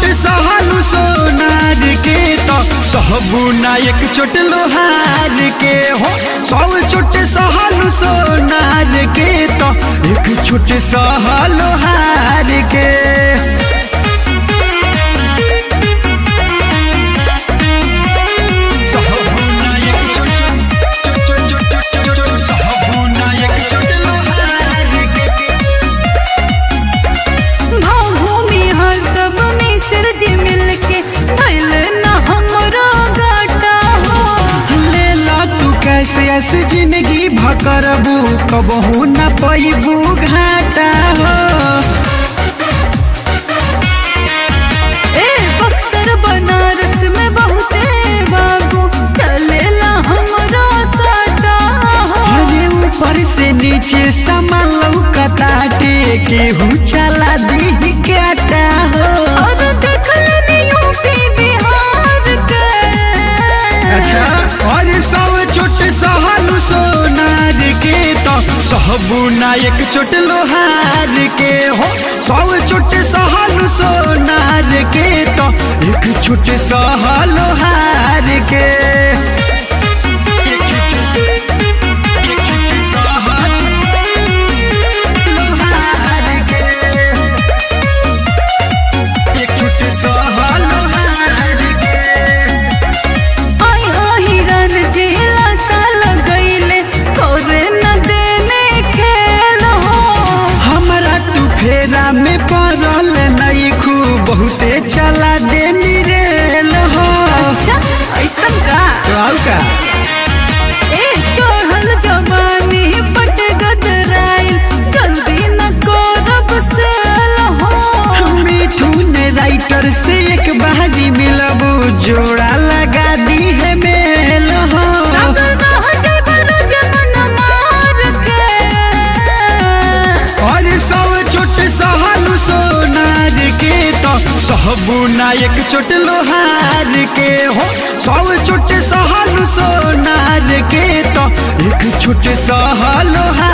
सहलू सोनार के तो सहबू ना एक चोट लोहार के हो। 100 चोट सहलू सोनार के तो एक चोट सह लोहार के। ऐसे जिंदगी भकरबू कबहू न पैबू घाटा हो। बक्सर बनारस में बहुते बाबू चलेला हमरो साटा हो। अरे ऊपर से नीचे सामान लौकता केहू चला दी काटा हो। और देख लेनी यूपी बिहार के। अच्छा और 100 चोट सहलू सोनार के तो सहबू ना एक चोट लोहार के हो। 100 चोट सहलू सोनार के तो एक चोट सह लोहार के। फेरा में पड़ल नहीं खूब बहुते चला देनी रेल हो। अच्छा ऐसा का चढ़ल जवानी पट गदराइल जल्दी न करब सेल हो। मिठू ने राइटर से एक बारी मिलबू जोड़ा लगा दी है मेल हो। और 100 चोट सहलू सोनार के तो सहबू ना एक चोट लोहार के हो। 100 चोट सहलू सोनार के तो एक चोट सह लोहार